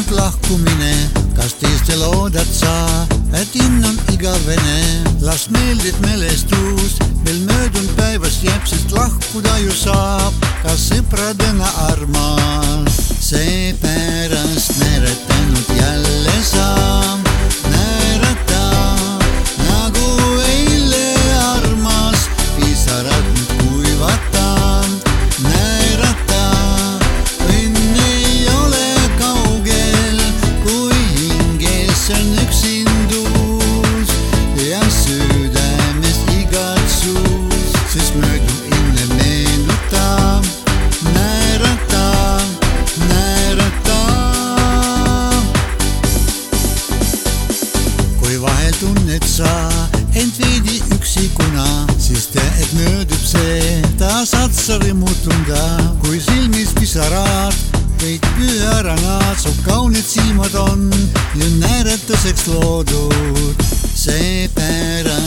just lahkumine, kas teiste loodad sa, et inn on igavene? Las meeldib mälestus, veel möödunud päevast jääb, sest lahkuda ju saab, kas sõpradena armas. Seepärast naeratanud jälle saab, naerata nagu eile armas, pisarad nüüd kuivatan, naerata. Õnn ei ole kaugel, kui hinges on üksindus ja südames igatsus, sest möödub enne meenutab, naerata. Kui vahel tunned sa end veidi üksikuna, siis tea, et möödub see, taas atsa rõmutunda. Kui silmis pisarad, kõik püharanad, su kaunid silmad on ju naeratuseks loodud. Seepärast